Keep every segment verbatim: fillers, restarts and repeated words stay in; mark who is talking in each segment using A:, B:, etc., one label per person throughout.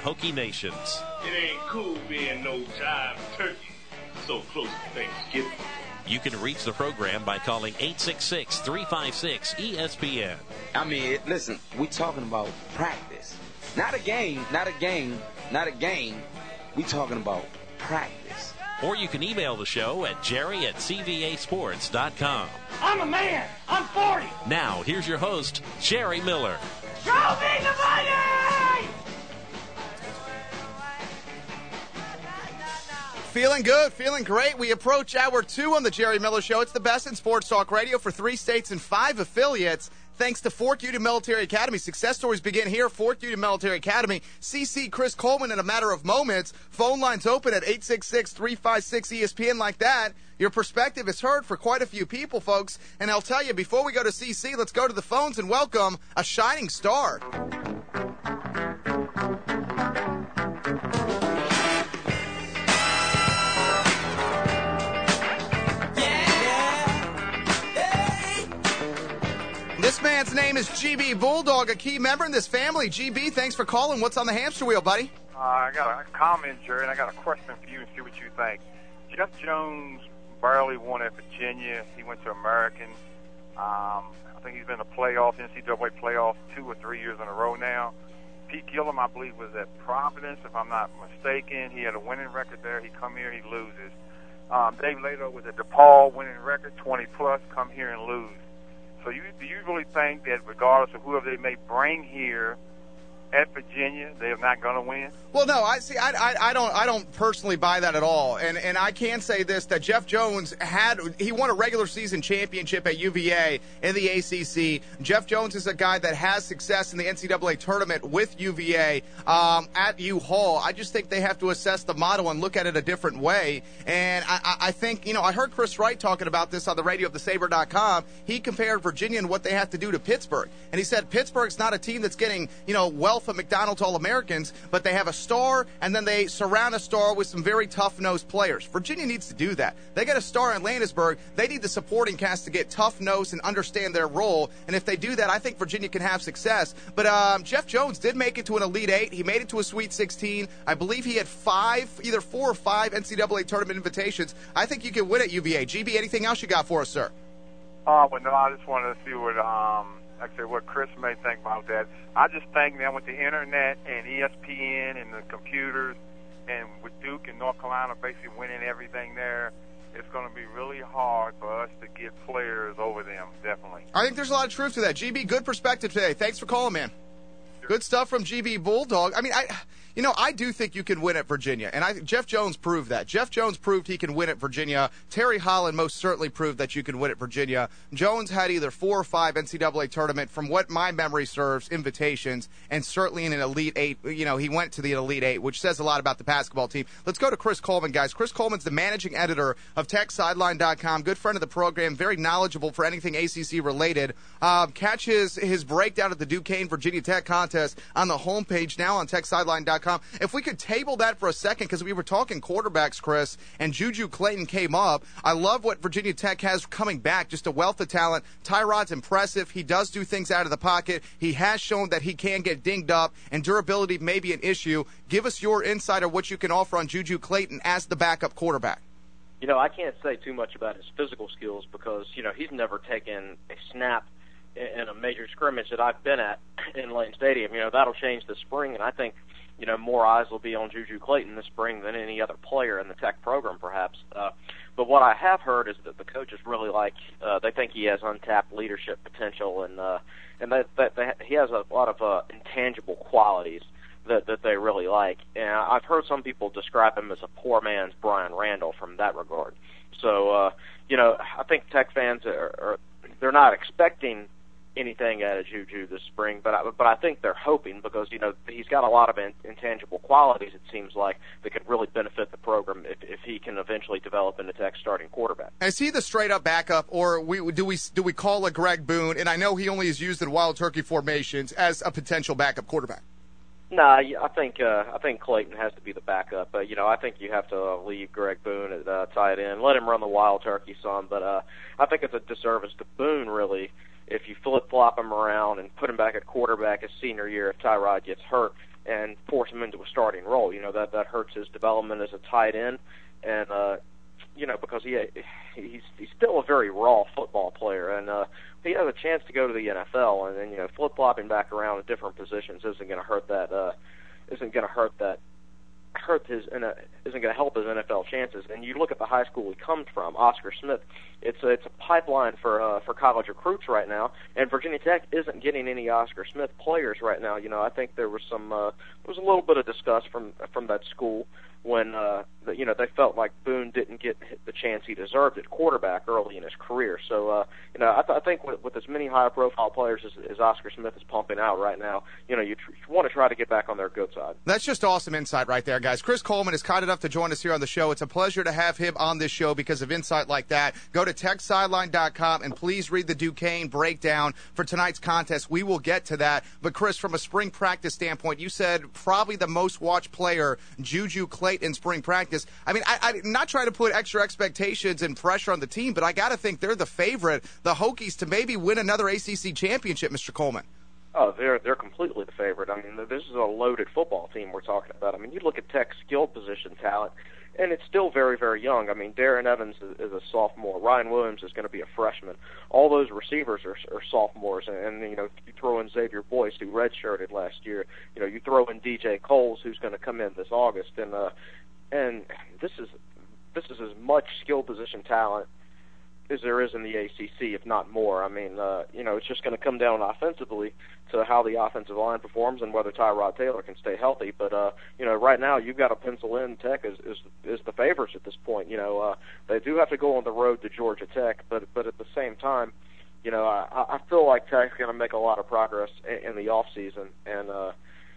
A: Hokie Nations.
B: It ain't cool being no jive turkey so close to Thanksgiving.
A: You can reach the program by calling eight six six, three five six, E S P N.
C: I mean, listen, we talking about practice. Not a game, not a game, not a game. We talking about practice.
A: Or you can email the show at jerry at c v a sports dot com.
D: I'm a man. I'm forty.
A: Now, here's your host, Jerry Miller.
D: Show me the money!
E: Feeling good, feeling great. We approach hour two on the Jerry Miller Show. It's the best in sports talk radio for three states and five affiliates. Thanks to Fort Union Military Academy. Success stories begin here. Fort Union Military Academy. C C Chris Coleman in a matter of moments. Phone lines open at eight six six, three five six, E S P N like that. Your perspective is heard for quite a few people, folks. And I'll tell you, before we go to C C, let's go to the phones and welcome a shining star. This man's name is G B Bulldog, a key member in this family. G B, thanks for calling. What's on the hamster wheel, buddy?
F: Uh, I got a comment, Jerry, and I got a question for you and see what you think. Jeff Jones barely won at Virginia. He went to American. Um, I think he's been in the playoffs, N C double A playoffs, two or three years in a row now. Pete Gillum, I believe, was at Providence, if I'm not mistaken. He had a winning record there. He come here, he loses. Um, Dave Lato was at DePaul, winning record, twenty plus, come here and lose. So you, do you really think that regardless of whoever they may bring here at Virginia, they're not going to win?
E: Well, no, I see. I, I, I don't. I don't personally buy that at all. And and I can say this: that Jeff Jones had he won a regular season championship at U V A in the A C C. Jeff Jones is a guy that has success in the N C double A tournament with U V A um, at U Hall. I just think they have to assess the model and look at it a different way. And I, I think you know I heard Chris Wright talking about this on the radio of the Saber dot com. He compared Virginia and what they have to do to Pittsburgh, and he said Pittsburgh's not a team that's getting you know wealth of McDonald's All-Americans, but they have a star, and then they surround a star with some very tough-nosed players. Virginia needs to do that. They got a star in Landisburg. They need the supporting cast to get tough-nosed and understand their role, and if they do that, I think Virginia can have success. But um, Jeff Jones did make it to an Elite Eight. He made it to a Sweet sixteen. I believe he had five, either four or five N C double A tournament invitations. I think you can win at U V A. G B, anything else you got for us, sir?
F: Uh, well, no, I just wanted to see what, um, like I said, what Chris may think about that. I just think that with the internet and E S P N and the computers, and with Duke and North Carolina basically winning everything there, it's going to be really hard for us to get players over them, definitely.
E: I think there's a lot of truth to that. G B, good perspective today. Thanks for calling, man. Sure. Good stuff from G B Bulldog. I mean, I... You know, I do think you can win at Virginia, and I, Jeff Jones proved that. Jeff Jones proved he can win at Virginia. Terry Holland most certainly proved that you can win at Virginia. Jones had either four or five N C double A tournament, from what my memory serves, invitations, and certainly in an Elite Eight. You know, he went to the Elite Eight, which says a lot about the basketball team. Let's go to Chris Coleman, guys. Chris Coleman's the managing editor of Tech Sideline dot com, good friend of the program, very knowledgeable for anything A C C related. Uh, catch his, his breakdown of the Duquesne Virginia Tech contest on the homepage now on Tech Sideline dot com. If we could table that for a second, because we were talking quarterbacks, Chris, and Juju Clayton came up. I love what Virginia Tech has coming back, just a wealth of talent. Tyrod's impressive. He does do things out of the pocket. He has shown that he can get dinged up, and durability may be an issue. Give us your insight of what you can offer on Juju Clayton as the backup quarterback.
G: You know, I can't say too much about his physical skills because, you know, he's never taken a snap in a major scrimmage that I've been at in Lane Stadium. You know, that'll change this spring, and I think, you know, more eyes will be on Juju Clayton this spring than any other player in the Tech program, perhaps. Uh, but what I have heard is that the coaches really like, uh, they think he has untapped leadership potential, and uh, and that, that, that he has a lot of uh, intangible qualities that, that they really like. And I've heard some people describe him as a poor man's Brian Randall from that regard. So, uh, you know, I think Tech fans are, are they're not expecting anything out of Juju this spring, but I, but I think they're hoping because, you know, he's got a lot of in, intangible qualities, it seems like, that could really benefit the program if, if he can eventually develop into Tech's starting quarterback.
E: Is he the straight-up backup, or we, do we do we call a Greg Boone, and I know he only is used in wild turkey formations, as a potential backup quarterback?
G: No, nah, I think uh, I think Clayton has to be the backup. But, you know, I think you have to leave Greg Boone at uh, tight end, let him run the wild turkey some. But uh, I think it's a disservice to Boone, really, if you flip-flop him around and put him back at quarterback his senior year if Tyrod gets hurt. and force him into a starting role. You know, that that hurts his development as a tight end, and uh, you know, because he he's he's still a very raw football player, and uh, he has a chance to go to the N F L, and then you know, flip flopping back around at different positions isn't going to hurt that uh, isn't going to hurt that. hurt his isn't going to help his N F L chances. And you look at the high school he comes from, Oscar Smith. It's a, it's a pipeline for uh, for college recruits right now. And Virginia Tech isn't getting any Oscar Smith players right now. You know, I think there was some uh, there was a little bit of disgust from from that school when uh, the, you know they felt like Boone didn't get the chance he deserved at quarterback early in his career. So uh, you know, I, th- I think with, with as many high-profile players as, as Oscar Smith is pumping out right now, you know, you, tr- you want to try to get back on their good side.
E: That's just awesome insight right there, guys. Chris Coleman is kind enough to join us here on the show. It's a pleasure to have him on this show because of insight like that. Go to tech sideline dot com and please read the Duquesne breakdown for tonight's contest. We will get to that. But, Chris, from a spring practice standpoint, you said probably the most watched player, Juju Clayton, in spring practice. I mean, I, I'm not trying to put extra expectations and pressure on the team, but I got to think they're the favorite, the Hokies, to maybe win another A C C championship, Mister Coleman.
G: Oh, they're they're completely the favorite. I mean, this is a loaded football team we're talking about. I mean, you look at Tech's skill position talent, and it's still very, very young. I mean, Darren Evans is, is a sophomore. Ryan Williams is going to be a freshman. All those receivers are, are sophomores, and, and you know, you throw in Xavier Boyce, who redshirted last year. You know, you throw in D J Coles, who's going to come in this August, and uh, and this is this is as much skill position talent as there is in the A C C, if not more. I mean, uh, you know, it's just going to come down offensively to how the offensive line performs and whether Tyrod Taylor can stay healthy. But, uh, you know, right now you've got to pencil in Tech as, as, as the favorites at this point. You know, uh, they do have to go on the road to Georgia Tech, but but at the same time, you know, I, I feel like Tech's going to make a lot of progress in, in the off season, and uh,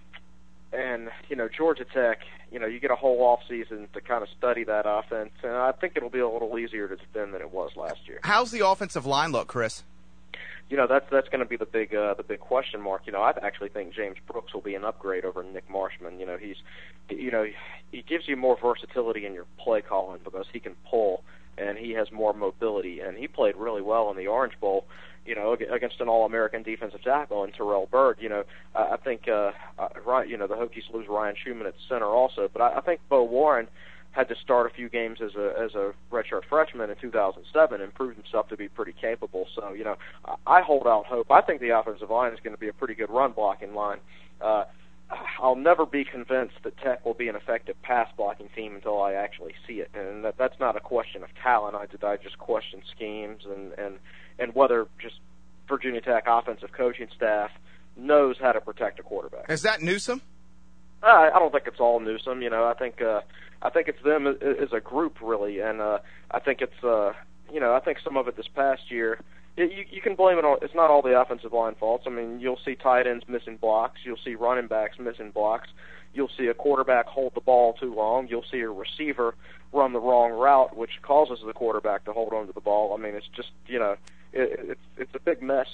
G: and you know, Georgia Tech, you know, you get a whole off season to kind of study that offense, and I think it'll be a little easier to defend than it was last year.
E: How's the offensive line look, Chris?
G: You know, that's that's going to be the big uh, the big question mark. You know, I actually think James Brooks will be an upgrade over Nick Marshman. You know, he's, you know, he gives you more versatility in your play calling because he can pull and he has more mobility, and he played really well in the Orange Bowl, you know, against an All-American defensive tackle in Terrell Byrd. You know, I think, uh, uh, you know, the Hokies lose Ryan Schumann at center also, but I, I think Bo Warren had to start a few games as a as a redshirt freshman in two thousand seven and proved himself to be pretty capable. So, you know, I hold out hope. I think the offensive line is going to be a pretty good run blocking line. Uh, I'll never be convinced that Tech will be an effective pass blocking team until I actually see it, and that, that's not a question of talent. I, I just question schemes and, and, and whether just Virginia Tech offensive coaching staff knows how to protect a quarterback.
E: Is that Newsome?
G: Uh, I don't think it's all Newsome. You know, I think uh, I think it's them as a group really, and uh, I think it's uh, you know I think some of it this past year. You, you can blame it on, it's not all the offensive line faults. I mean, you'll see tight ends missing blocks. You'll see running backs missing blocks. You'll see a quarterback hold the ball too long. You'll see a receiver run the wrong route, which causes the quarterback to hold onto the ball. I mean, it's just, you know, it, it's it's a big mess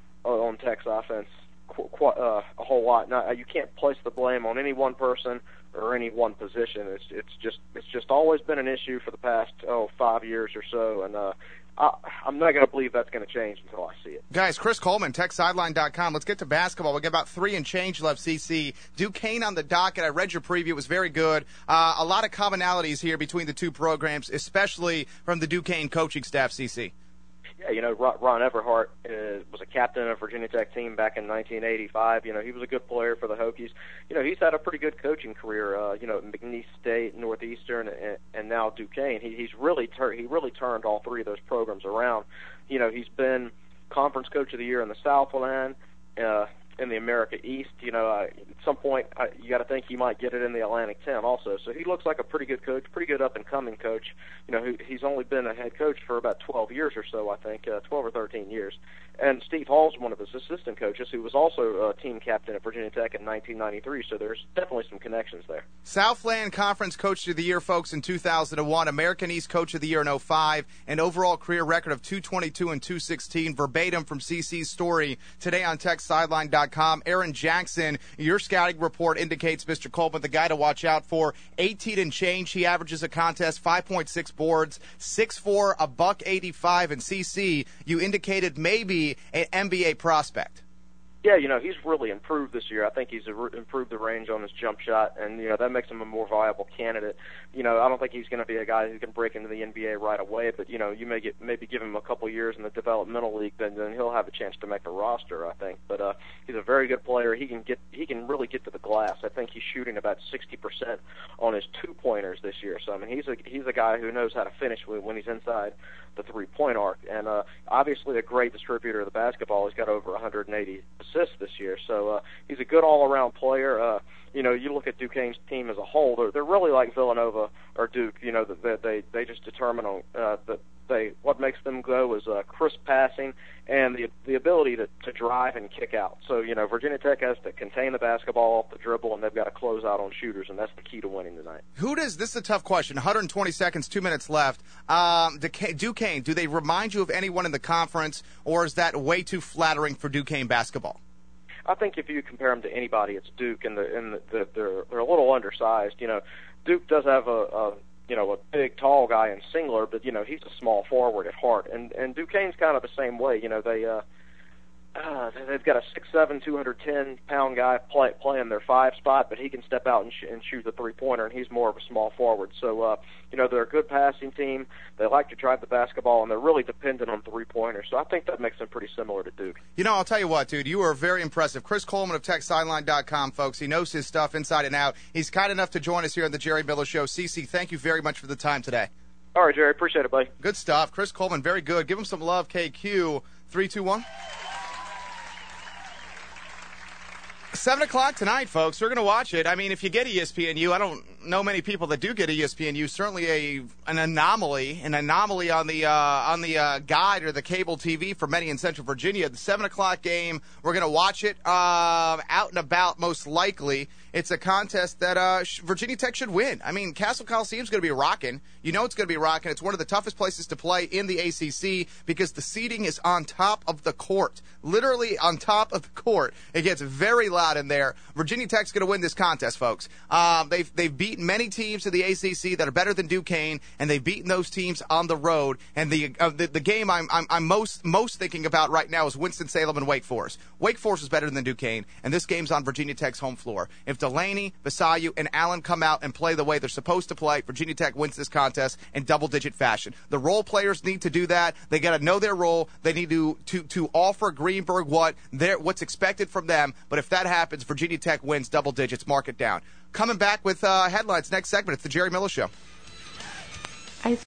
G: on Tech's offense, qu- qu- uh, a whole lot. Now, you can't place the blame on any one person or any one position. It's it's just it's just always been an issue for the past, oh, five years or so, and uh, I, I'm not going to believe that's going to change until I see it.
E: Guys, Chris Coleman, tech sideline dot com. Let's get to basketball. We've got about three and change left, C C. Duquesne on the docket. I read your preview. It was very good. Uh, a lot of commonalities here between the two programs, especially from the Duquesne coaching staff, C C.
G: Yeah, you know, Ron Everhart uh, was a captain of Virginia Tech team back in nineteen eighty-five. You know, he was a good player for the Hokies. You know, he's had a pretty good coaching career. Uh, you know, at McNeese State, Northeastern, and, and now Duquesne. He, he's really tur- he really turned all three of those programs around. You know, he's been conference coach of the year in the Southland, uh, in the America East. You know, uh, at some point uh, you got to think he might get it in the Atlantic ten also. So he looks like a pretty good coach, pretty good up and coming coach. You know, he, he's only been a head coach for about twelve years or so, I think, uh, twelve or thirteen years. And Steve Hall's one of his assistant coaches, who was also a team captain at Virginia Tech in nineteen ninety-three. So there's definitely some connections there.
E: Southland Conference Coach of the Year, folks, in two thousand one. American East Coach of the Year in oh five. An overall career record of two twenty-two and two sixteen. Verbatim from C C's story today on tech sideline dot com. Aaron Jackson, your scouting report indicates, Mister Coleman, the guy to watch out for. eighteen and change. He averages a contest, five point six boards, six foot four, a buck eighty-five. And C C, you indicated maybe an N B A prospect.
G: Yeah, you know, he's really improved this year. I think he's improved the range on his jump shot, and, you know, that makes him a more viable candidate. You know, I don't think he's going to be a guy who can break into the N B A right away, but, you know, you may get maybe give him a couple years in the developmental league, then then he'll have a chance to make the roster, I think. But uh, he's a very good player. He can get he can really get to the glass. I think he's shooting about sixty percent on his two-pointers this year. So, I mean, he's a, he's a guy who knows how to finish when he's inside the three-point arc, and uh, obviously a great distributor of the basketball. He's got over one hundred eighty assists this year, so uh, he's a good all-around player. Uh, you know, you look at Duquesne's team as a whole; they're, they're really like Villanova or Duke. You know, that they they just determine on uh, that they what makes them go is uh, crisp passing and the the ability to, to drive and kick out. So, you know, Virginia Tech has to contain the basketball off the dribble, and they've got to close out on shooters, and that's the key to winning tonight.
E: Who does this is a tough question? one hundred twenty seconds, two minutes left. Um, Duquesne, do they remind you of anyone in the conference, or is that way too flattering for Duquesne basketball?
G: I think if you compare them to anybody, it's Duke, and the and the, the, they're they're a little undersized. You know, Duke does have a, a you know a big, tall guy in Singler, but you know he's a small forward at heart, and and Duquesne's kind of the same way. You know, they uh, uh they've got a six seven, two hundred ten pound guy play, playing their five spot, but he can step out and, sh- and shoot the three pointer, and he's more of a small forward. So uh, you know they're a good passing team. They like to drive the basketball, and they're really dependent on three pointers. So I think that makes them pretty similar to Duke.
E: You know, I'll tell you what, dude, you are very impressive. Chris Coleman of Tech Sideline dot com, folks. He knows his stuff inside and out. He's kind enough to join us here on the Jerry Miller Show. Cece, thank you very much for the time today.
G: All right, Jerry, appreciate it, buddy.
E: Good stuff. Chris Coleman, very good. Give him some love, K Q. Three, two, one. Seven o'clock tonight, folks. We're going to watch it. I mean, if you get E S P N U, I don't know many people that do get E S P N U. Certainly a an anomaly, an anomaly on the uh, on the uh, guide or the cable T V for many in Central Virginia. The seven o'clock game, we're going to watch it uh, out and about. Most likely, it's a contest that uh, Virginia Tech should win. I mean, Castle Coliseum's going to be rocking. You know it's going to be rocking. It's one of the toughest places to play in the A C C because the seating is on top of the court, literally on top of the court. It gets very loud in there. Virginia Tech's going to win this contest, folks. Um, they've they've beaten many teams in the A C C that are better than Duquesne, and they've beaten those teams on the road. And the uh, the, the game I'm, I'm I'm most most thinking about right now is Winston-Salem and Wake Forest. Wake Forest is better than Duquesne, and this game's on Virginia Tech's home floor. If Delaney, Vasayu, and Allen come out and play the way they're supposed to play, Virginia Tech wins this contest in double-digit fashion. The role players need to do that. They got to know their role. They need to to to offer Greenberg what they're, what's expected from them. But if that happens, Virginia Tech wins double digits. Mark it down. Coming back with uh, headlines next segment. It's the Jerry Miller Show.